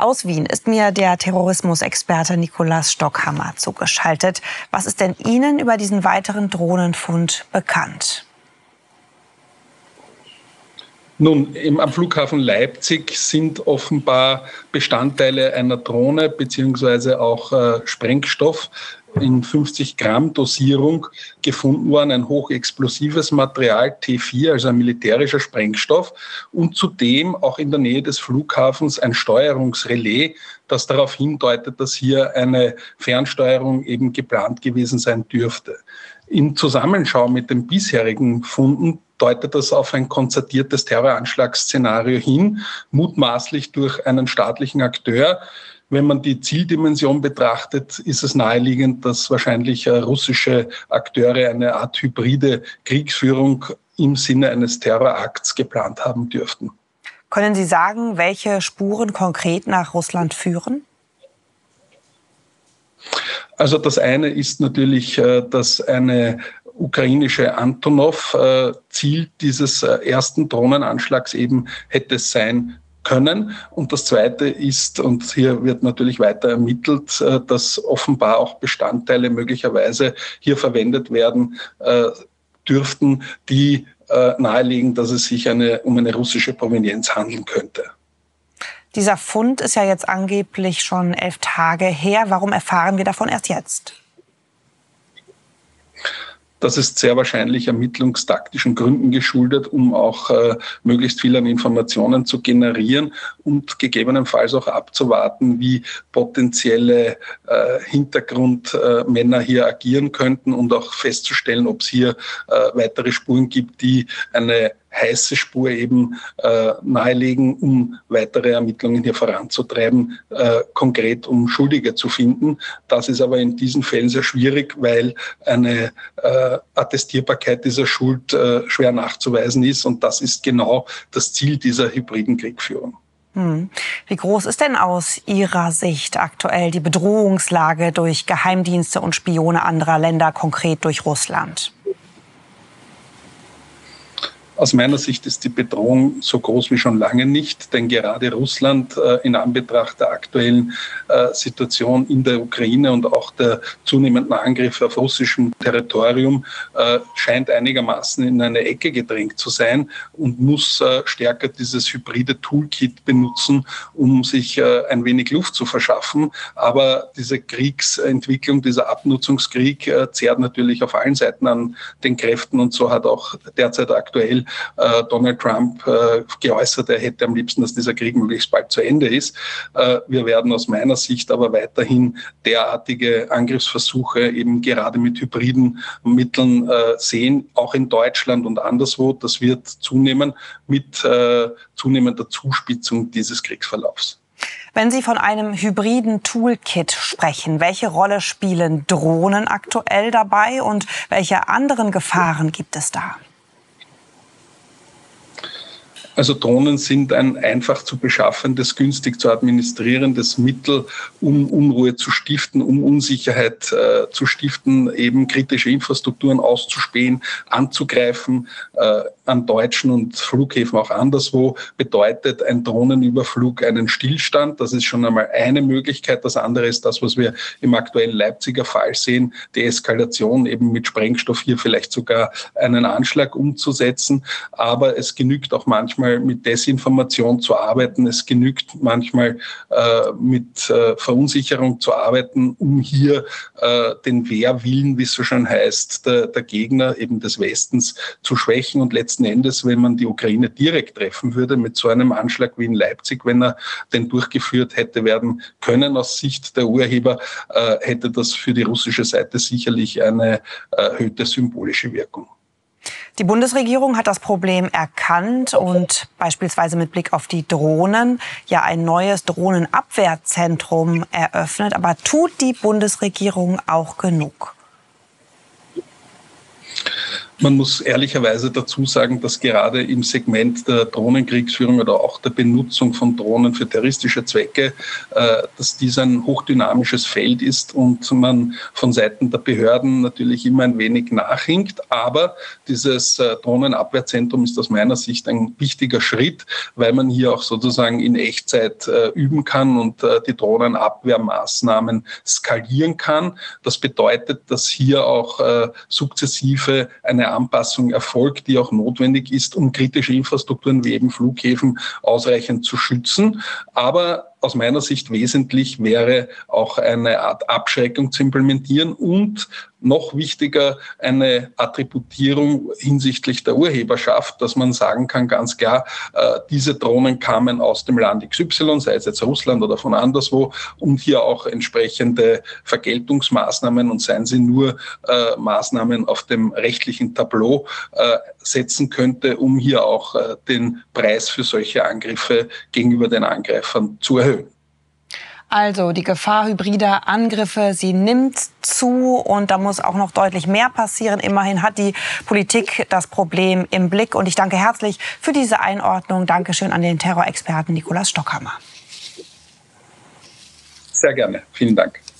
Aus Wien ist mir der Terrorismusexperte Nikolaus Stockhammer zugeschaltet. Was ist denn Ihnen über diesen weiteren Drohnenfund bekannt? Nun, am Flughafen Leipzig sind offenbar Bestandteile einer Drohne bzw. auch Sprengstoff in 50 Gramm Dosierung gefunden worden, ein hochexplosives Material, T4, also ein militärischer Sprengstoff, und zudem auch in der Nähe des Flughafens ein Steuerungsrelais, das darauf hindeutet, dass hier eine Fernsteuerung eben geplant gewesen sein dürfte. Im Zusammenschau mit den bisherigen Funden deutet das auf ein konzertiertes Terroranschlagsszenario hin, mutmaßlich durch einen staatlichen Akteur. Wenn man die Zieldimension betrachtet, ist es naheliegend, dass wahrscheinlich russische Akteure eine Art hybride Kriegsführung im Sinne eines Terrorakts geplant haben dürften. Können Sie sagen, welche Spuren konkret nach Russland führen? Also das eine ist natürlich, dass eine ukrainische Antonov Ziel dieses ersten Drohnenanschlags eben hätte sein können. Und das Zweite ist, und hier wird natürlich weiter ermittelt, dass offenbar auch Bestandteile möglicherweise hier verwendet werden dürften, die nahelegen, dass es sich um eine russische Provenienz handeln könnte. Dieser Fund ist ja jetzt angeblich schon 11 Tage her. Warum erfahren wir davon erst jetzt? Das ist sehr wahrscheinlich ermittlungstaktischen Gründen geschuldet, um auch möglichst viel an Informationen zu generieren und gegebenenfalls auch abzuwarten, wie potenzielle Hintergrundmänner hier agieren könnten und auch festzustellen, ob es hier weitere Spuren gibt, die eine heiße Spur eben nahelegen, um weitere Ermittlungen hier voranzutreiben, konkret um Schuldige zu finden. Das ist aber in diesen Fällen sehr schwierig, weil eine Attestierbarkeit dieser Schuld schwer nachzuweisen ist. Und das ist genau das Ziel dieser hybriden Kriegführung. Wie groß ist denn aus Ihrer Sicht aktuell die Bedrohungslage durch Geheimdienste und Spione anderer Länder, konkret durch Russland? Aus meiner Sicht ist die Bedrohung so groß wie schon lange nicht, denn gerade Russland in Anbetracht der aktuellen Situation in der Ukraine und auch der zunehmenden Angriffe auf russischem Territorium scheint einigermaßen in eine Ecke gedrängt zu sein und muss stärker dieses hybride Toolkit benutzen, um sich ein wenig Luft zu verschaffen. Aber diese Kriegsentwicklung, dieser Abnutzungskrieg zehrt natürlich auf allen Seiten an den Kräften, und so hat auch derzeit aktuell Donald Trump geäußert, er hätte am liebsten, dass dieser Krieg möglichst bald zu Ende ist. Wir werden aus meiner Sicht aber weiterhin derartige Angriffsversuche eben gerade mit hybriden Mitteln sehen, auch in Deutschland und anderswo. Das wird zunehmen mit zunehmender Zuspitzung dieses Kriegsverlaufs. Wenn Sie von einem hybriden Toolkit sprechen, welche Rolle spielen Drohnen aktuell dabei und welche anderen Gefahren gibt es da? Also Drohnen sind ein einfach zu beschaffendes, günstig zu administrierendes Mittel, um Unruhe zu stiften, um Unsicherheit zu stiften, eben kritische Infrastrukturen auszuspähen, anzugreifen. An deutschen und Flughäfen auch anderswo bedeutet ein Drohnenüberflug einen Stillstand. Das ist schon einmal eine Möglichkeit. Das andere ist das, was wir im aktuellen Leipziger Fall sehen, die Eskalation eben mit Sprengstoff, hier vielleicht sogar einen Anschlag umzusetzen. Aber es genügt auch manchmal mit Desinformation zu arbeiten. Es genügt manchmal mit Verunsicherung zu arbeiten, um hier den Wehrwillen, wie es so schön heißt, der Gegner eben des Westens zu schwächen. Und letzten Endes, wenn man die Ukraine direkt treffen würde mit so einem Anschlag wie in Leipzig, wenn er denn durchgeführt hätte werden können aus Sicht der Urheber, hätte das für die russische Seite sicherlich eine erhöhte symbolische Wirkung. Die Bundesregierung hat das Problem erkannt und beispielsweise mit Blick auf die Drohnen ja ein neues Drohnenabwehrzentrum eröffnet. Aber tut die Bundesregierung auch genug? Man muss ehrlicherweise dazu sagen, dass gerade im Segment der Drohnenkriegsführung oder auch der Benutzung von Drohnen für terroristische Zwecke, dass dies ein hochdynamisches Feld ist und man von Seiten der Behörden natürlich immer ein wenig nachhinkt. Aber dieses Drohnenabwehrzentrum ist aus meiner Sicht ein wichtiger Schritt, weil man hier auch sozusagen in Echtzeit üben kann und die Drohnenabwehrmaßnahmen skalieren kann. Das bedeutet, dass hier auch sukzessive eine Anpassung erfolgt, die auch notwendig ist, um kritische Infrastrukturen wie eben Flughäfen ausreichend zu schützen. Aber aus meiner Sicht wesentlich wäre auch eine Art Abschreckung zu implementieren und noch wichtiger eine Attributierung hinsichtlich der Urheberschaft, dass man sagen kann, ganz klar, diese Drohnen kamen aus dem Land XY, sei es jetzt Russland oder von anderswo, und hier auch entsprechende Vergeltungsmaßnahmen und seien sie nur Maßnahmen auf dem rechtlichen Tableau setzen könnte, um hier auch den Preis für solche Angriffe gegenüber den Angreifern zu erhöhen. Also die Gefahr hybrider Angriffe, sie nimmt zu und da muss auch noch deutlich mehr passieren. Immerhin hat die Politik das Problem im Blick. Und ich danke herzlich für diese Einordnung. Dankeschön an den Terrorexperten Nikolaus Stockhammer. Sehr gerne. Vielen Dank.